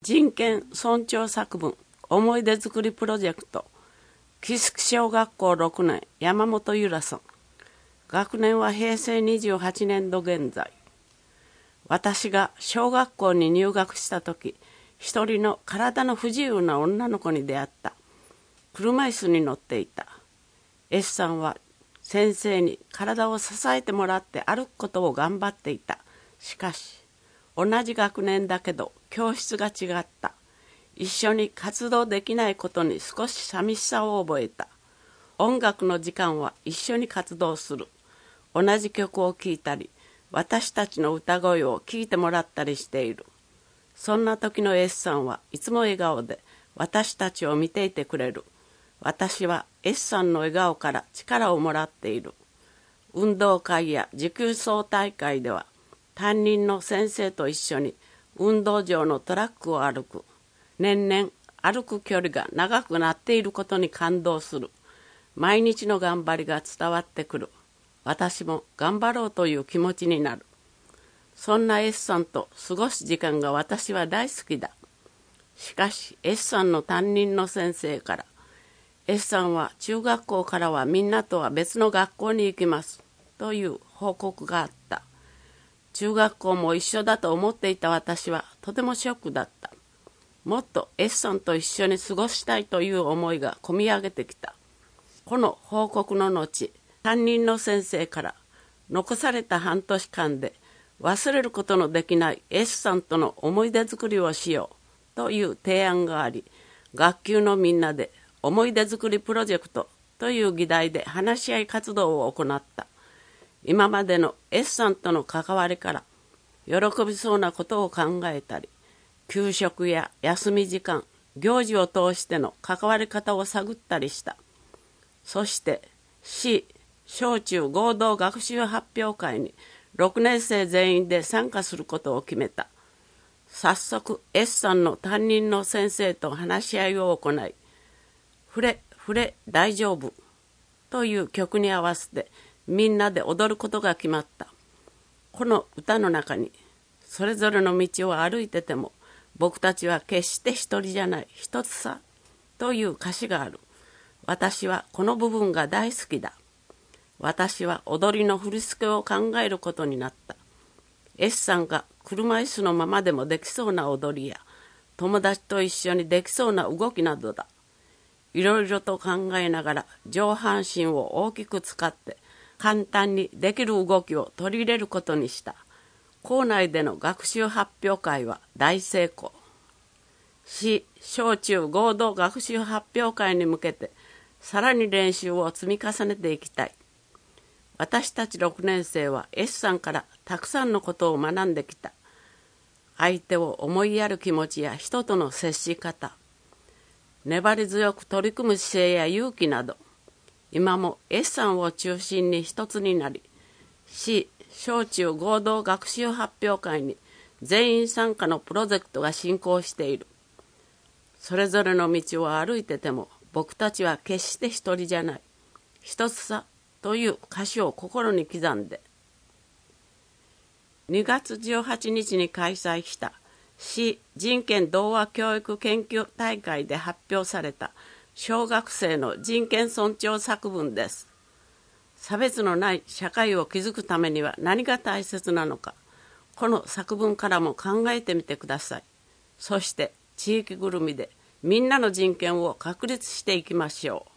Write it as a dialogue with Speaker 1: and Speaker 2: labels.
Speaker 1: 人権尊重作文思い出作りプロジェクト木槻小学校6年山本由良さん。学年は平成28年度現在。私が小学校に入学した時、一人の体の不自由な女の子に出会った。車椅子に乗っていた。S さんは先生に体を支えてもらって歩くことを頑張っていた。しかし同じ学年だけど教室が違った。一緒に活動できないことに少し寂しさを覚えた。音楽の時間は一緒に活動する。同じ曲を聴いたり、私たちの歌声を聞いてもらったりしている。そんな時の S さんはいつも笑顔で私たちを見ていてくれる。私は S さんの笑顔から力をもらっている。運動会や持久走大会では担任の先生と一緒に運動場のトラックを歩く。年々歩く距離が長くなっていることに感動する。毎日の頑張りが伝わってくる。私も頑張ろうという気持ちになる。そんな S さんと過ごす時間が私は大好きだ。しかし S さんの担任の先生から、S さんは中学校からはみんなとは別の学校に行きますという報告があった。中学校も一緒だと思っていた私はとてもショックだった。もっと S さんと一緒に過ごしたいという思いがこみ上げてきた。この報告の後、担任の先生から残された半年間で忘れることのできない S さんとの思い出作りをしようという提案があり、学級のみんなで思い出作りプロジェクトという議題で話し合い活動を行った。今までの S さんとの関わりから喜びそうなことを考えたり、給食や休み時間、行事を通しての関わり方を探ったりした。そして市小中合同学習発表会に6年生全員で参加することを決めた。早速 S さんの担任の先生と話し合いを行い、ふれふれ大丈夫という曲に合わせてみんなで踊ることが決まった。この歌の中に、それぞれの道を歩いてても僕たちは決して一人じゃない、一つさという歌詞がある。私はこの部分が大好きだ。私は踊りの振り付けを考えることになった。S さんが車椅子のままでもできそうな踊りや、友達と一緒にできそうな動きなどだ。いろいろと考えながら上半身を大きく使って簡単にできる動きを取り入れることにした。校内での学習発表会は大成功。市小中合同学習発表会に向けてさらに練習を積み重ねていきたい。私たち6年生は S さんからたくさんのことを学んできた。相手を思いやる気持ちや人との接し方、粘り強く取り組む姿勢や勇気など、今も S さんを中心に一つになり、市小中合同学習発表会に全員参加のプロジェクトが進行している。それぞれの道を歩いてても僕たちは決して一人じゃない、一つさという歌詞を心に刻んで。2月18日に開催した市人権童話教育研究大会で発表された小学生の人権尊重作文です。差別のない社会を築くためには何が大切なのか、この作文からも考えてみてください。そして地域ぐるみでみんなの人権を確立していきましょう。